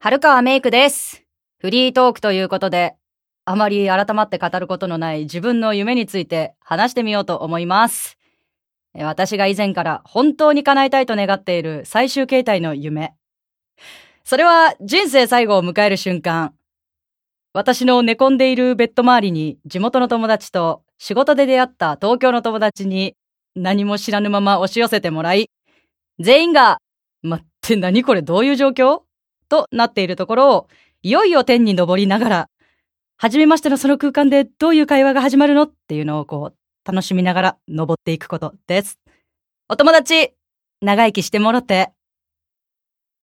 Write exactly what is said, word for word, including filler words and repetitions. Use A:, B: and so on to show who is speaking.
A: 春川メイクです。フリートークということで、あまり改まって語ることのない自分の夢について話してみようと思います。私が以前から本当に叶えたいと願っている最終形態の夢。それは人生最後を迎える瞬間。私の寝込んでいるベッド周りに地元の友達と仕事で出会った東京の友達に何も知らぬまま押し寄せてもらい、全員が、待って何これどういう状況となっているところを、いよいよ天に昇りながら、初めましてのその空間でどういう会話が始まるのっていうのをこう、楽しみながら登っていくことです。お友達、長生きしてもろて。